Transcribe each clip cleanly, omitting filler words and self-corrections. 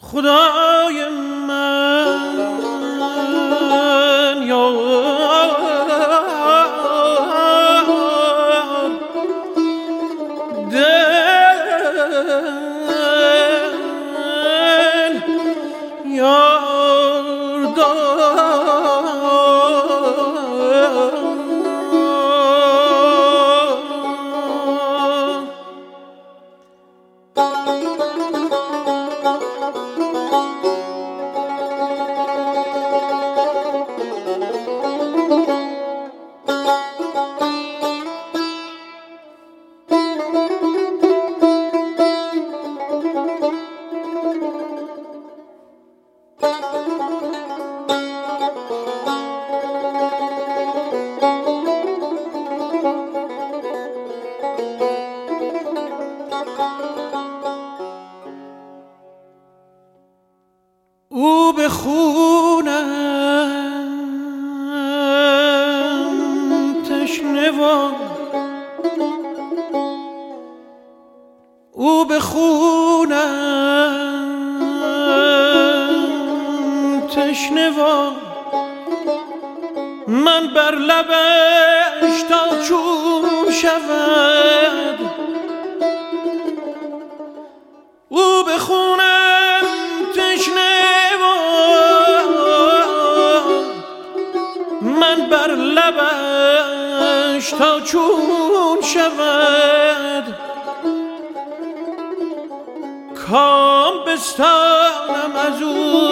خدای من یار دل یار او به خونم تشنه و او به خونم تشنه و من بر لبش تا چون شود او به خونم تشنه من بر لبش تا چون شود کام بستانم از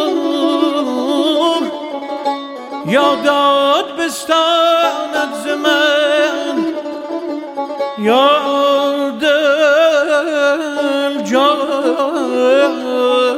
اون یا داد بستاند ز من یا دل جان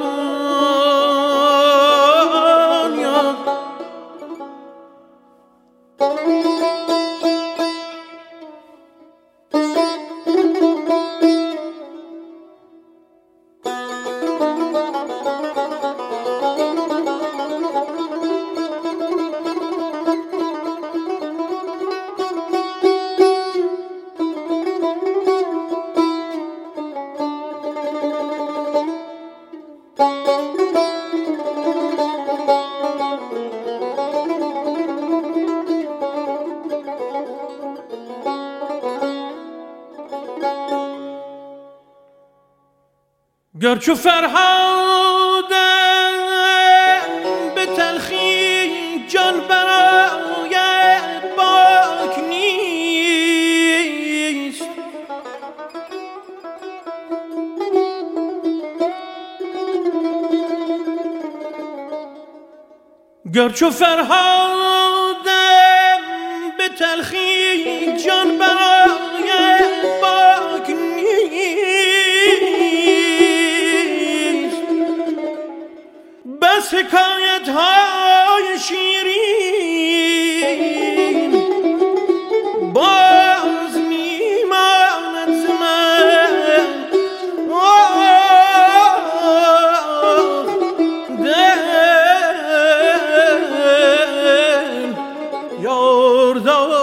گرچه فرهادم به تلخی جان برایت باک نیست گرچه فرهادم به تلخی جان برایت باک بس حکایت های شیرین باز میماند ز من دل یار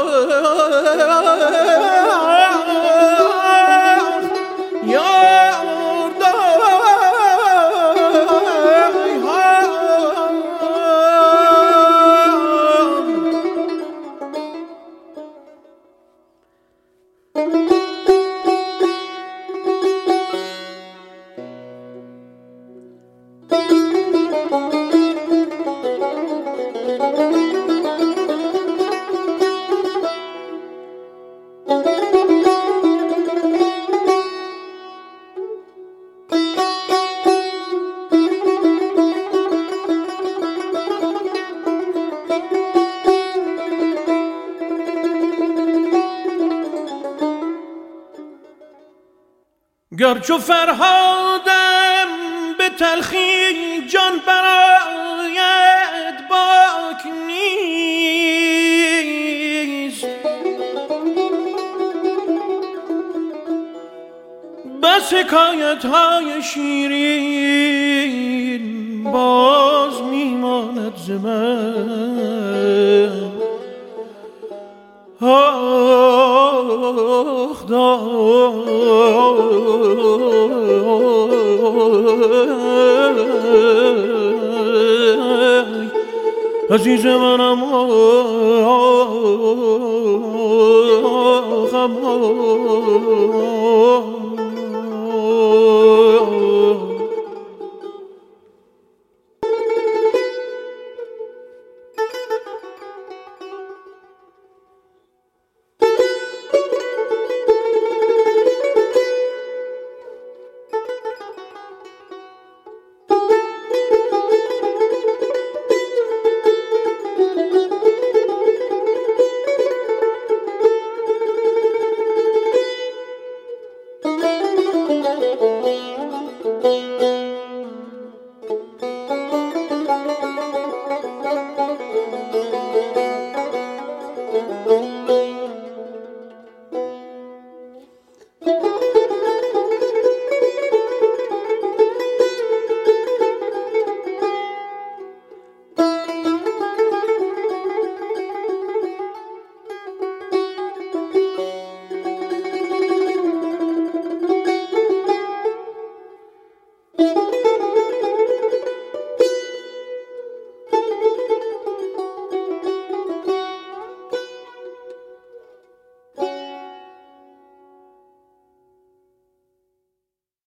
گرچه فرهادم به تلخی جان برایت باک نیست بس حکایت های شیرین باز میماند ز من آخ دار عزیز منم آخم